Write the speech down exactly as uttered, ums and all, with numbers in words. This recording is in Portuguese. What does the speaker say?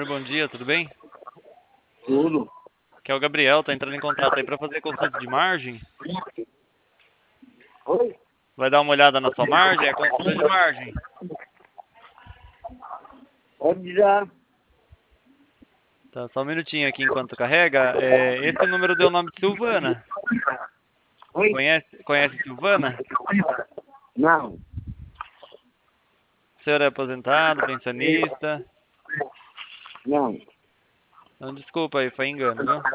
Ademir, bom dia, tudo bem? Tudo. Aqui é o Gabriel, tá entrando em contato aí para fazer consulta de margem. Oi? Vai dar uma olhada na sua margem? É consulta de margem. Pode já. Tá, só um minutinho aqui enquanto carrega. É, esse número deu o nome de Silvana. Oi? Conhece, conhece Silvana? Não. O senhor é aposentado, pensionista? Não. Não, desculpa aí, foi engano, viu?